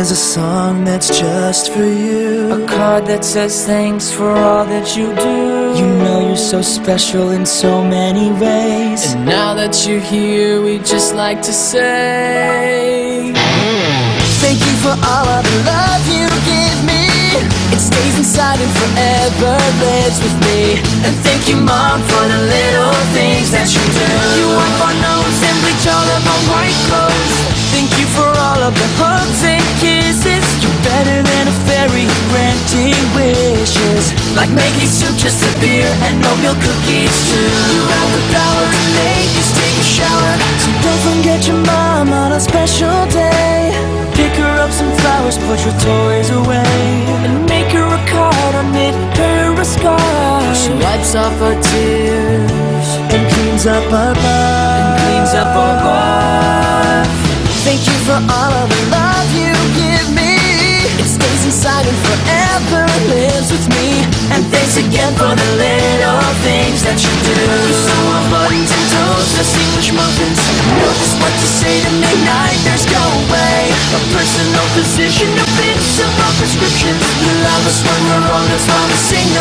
is a song that's just for you. A card that says thanks for all that you do. You know you're so special in so many ways. And now that you're here, we'd just like to say thank you for all of the love you give me. It stays inside and forever lives with me. and thank you, Mom, for the little things that you do. You wipe our nose and bleach all of our white clothes. Thank you for all of the hugs and kisses. You're better than a fairy granting wishes, like making soup just a beer and oatmeal cookies too. you have the power to make us take a shower. So don't forget your mom on a special day. Pick her up some flowers, put your toys away, and make her a card or knit her a scarf. She wipes off her tears and cleans up our life. and cleans up our life. Thank you for all of the love you give me. It stays inside and forever lives with me. And thanks again for the little things that you do. You sew our buttons and toes, us English muffins. Know just what to say to make nightmares go away. A personal physician, a bits of our prescriptions. You love us when we're wrong, that's why we sing